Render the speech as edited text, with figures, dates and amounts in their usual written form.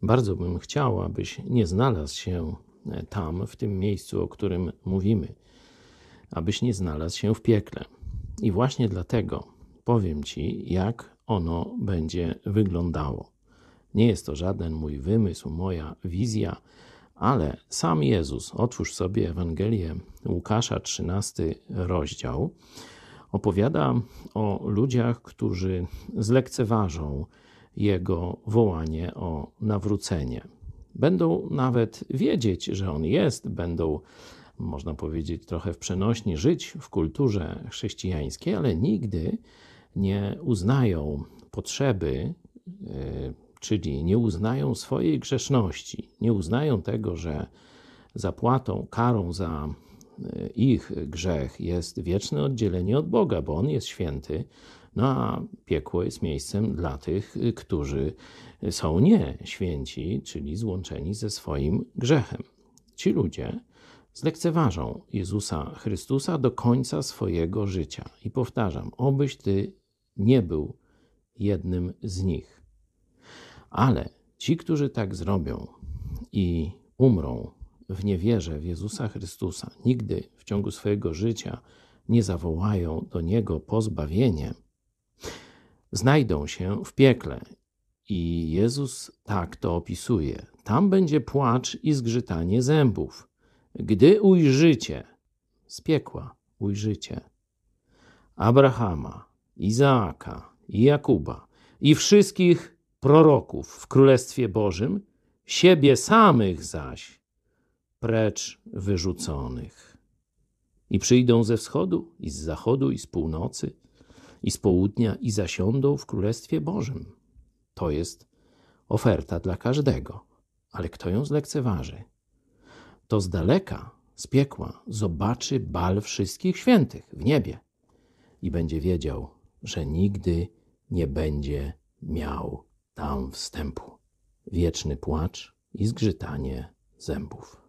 Bardzo bym chciał, abyś nie znalazł się tam, w tym miejscu, o którym mówimy, abyś nie znalazł się w piekle. I właśnie dlatego powiem Ci, jak ono będzie wyglądało. Nie jest to żaden mój wymysł, moja wizja, ale sam Jezus, otwórz sobie Ewangelię Łukasza, 13 rozdział, opowiada o ludziach, którzy zlekceważą Jego wołanie o nawrócenie. Będą nawet wiedzieć, że On jest, będą, można powiedzieć trochę w przenośni, żyć w kulturze chrześcijańskiej, ale nigdy nie uznają potrzeby, czyli nie uznają swojej grzeszności, nie uznają tego, że zapłatą, karą za ich grzech jest wieczne oddzielenie od Boga, bo On jest święty, no a piekło jest miejscem dla tych, którzy są nieświęci, czyli złączeni ze swoim grzechem. Ci ludzie zlekceważą Jezusa Chrystusa do końca swojego życia. I powtarzam, obyś Ty nie był jednym z nich. Ale ci, którzy tak zrobią i umrą w niewierze w Jezusa Chrystusa, nigdy w ciągu swojego życia nie zawołają do Niego po zbawienie, znajdą się w piekle. I Jezus tak to opisuje. Tam będzie płacz i zgrzytanie zębów. Gdy ujrzycie, z piekła ujrzycie, Abrahama, Izaaka i Jakuba i wszystkich proroków w Królestwie Bożym, siebie samych zaś precz wyrzuconych. I przyjdą ze wschodu, i z zachodu, i z północy, i z południa, i zasiądą w Królestwie Bożym. To jest oferta dla każdego, ale kto ją zlekceważy, to z daleka, z piekła, zobaczy bal wszystkich świętych w niebie i będzie wiedział, że nigdy nie będzie miał tam wstępu. Wieczny płacz i zgrzytanie zębów.